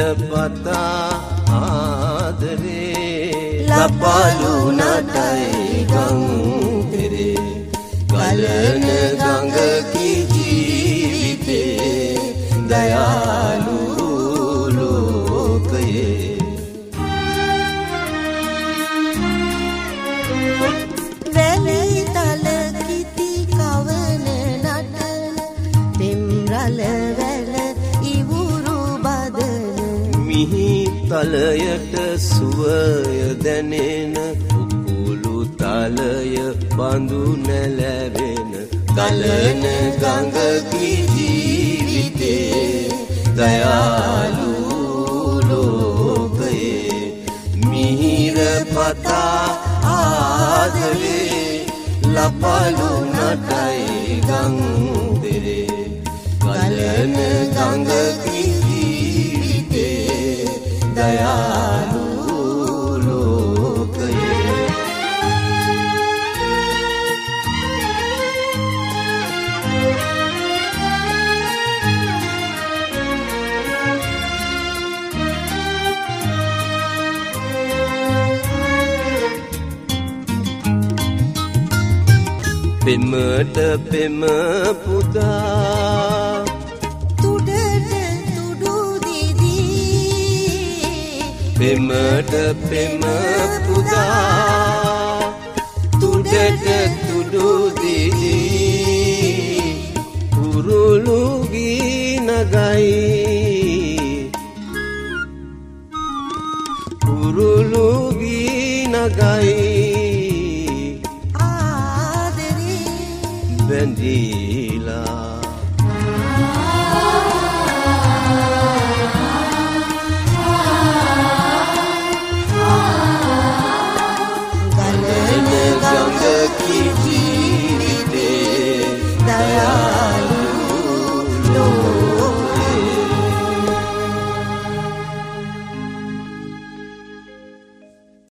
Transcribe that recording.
පතා ආදරේ ලපලු නටයි ගං තෙරේ ගලන ගඟකි ජීවිතේ දයාලු ලෝකයේ වැලි තල කිති කවන නටන දෙම්රල වැල ඉවුරු බදන මිහි තලයට සුවය දැනෙන උකුළු තලය බඳු නැලවෙන ගලන ගඟකි ජීවිතේ දයාලු ලෝකයේ මිහිර පතා ආදරේ ලපලු නටයි ගං තෙරේ ගලන ගඟකි ජීවිතේ දයාලු ලෝකයේ පෙමට පෙම පුදා තුඩට තුඩු දිදී පෙමට පෙම පුදා තුඩට තුඩු දිදී කුරුළු ගී නගයි කුරුළු ගී නගයි Bendy